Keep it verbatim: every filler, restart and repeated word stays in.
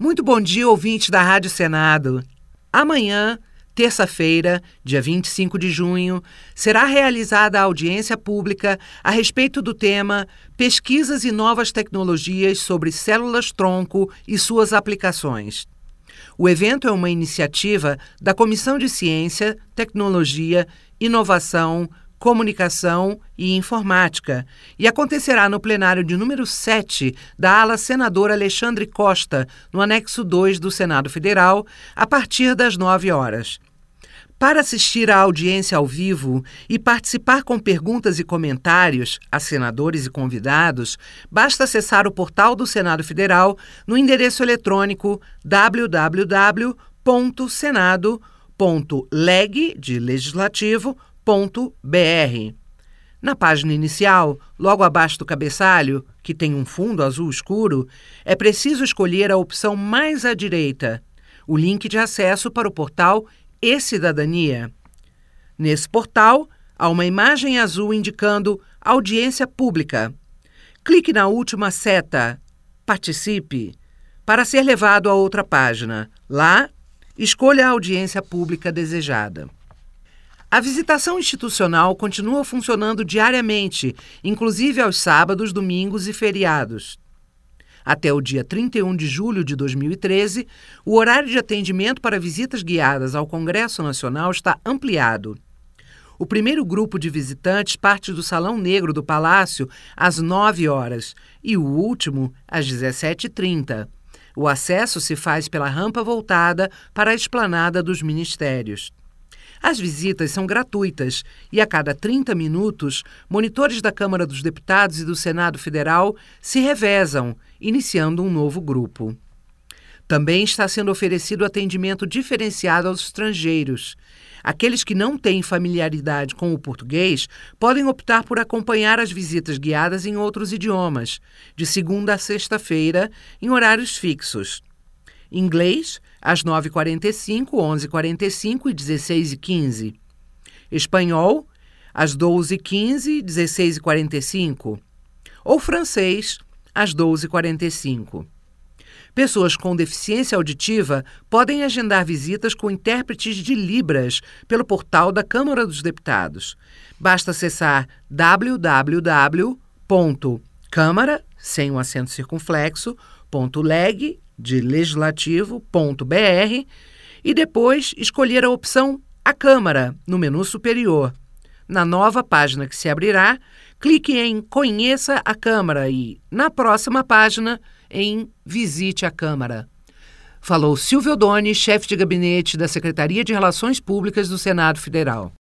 Muito bom dia, ouvintes da Rádio Senado. Amanhã, terça-feira, dia vinte e cinco de junho, será realizada a audiência pública a respeito do tema Pesquisas e Novas Tecnologias sobre Células-Tronco e suas aplicações. O evento é uma iniciativa da Comissão de Ciência, Tecnologia, Inovação, Comunicação e Informática e acontecerá no plenário de número sete da ala senador Alexandre Costa, no anexo dois do Senado Federal, a partir das nove horas. Para assistir à audiência ao vivo e participar com perguntas e comentários a senadores e convidados, basta acessar o portal do Senado Federal no endereço eletrônico w w w ponto senado ponto leg de legislativo ponto b r. Na página inicial, logo abaixo do cabeçalho, que tem um fundo azul escuro, é preciso escolher a opção mais à direita, o link de acesso para o portal E-Cidadania. Nesse portal, há uma imagem azul indicando audiência pública. Clique na última seta, Participe, para ser levado a outra página. Lá, escolha a audiência pública desejada. A visitação institucional continua funcionando diariamente, inclusive aos sábados, domingos e feriados. Até o dia trinta e um de julho de dois mil e treze, o horário de atendimento para visitas guiadas ao Congresso Nacional está ampliado. O primeiro grupo de visitantes parte do Salão Negro do Palácio às nove horas e o último às dezessete e trinta. O acesso se faz pela rampa voltada para a esplanada dos ministérios. As visitas são gratuitas e, a cada trinta minutos, monitores da Câmara dos Deputados e do Senado Federal se revezam, iniciando um novo grupo. Também está sendo oferecido atendimento diferenciado aos estrangeiros. Aqueles que não têm familiaridade com o português podem optar por acompanhar as visitas guiadas em outros idiomas, de segunda a sexta-feira, em horários fixos. Inglês, às nove e quarenta e cinco, onze e quarenta e cinco e dezesseis e quinze. Espanhol, às doze e quinze, dezesseis e quarenta e cinco. Ou francês, às doze e quarenta e cinco. Pessoas com deficiência auditiva podem agendar visitas com intérpretes de Libras pelo portal da Câmara dos Deputados. Basta acessar w w w ponto câmara, sem o acento circunflexo, ponto leg, de legislativo ponto b r e depois escolher a opção A Câmara no menu superior. Na nova página que se abrirá, clique em Conheça a Câmara e, na próxima página, em Visite a Câmara. Falou Silvio Oddoni, chefe de gabinete da Secretaria de Relações Públicas do Senado Federal.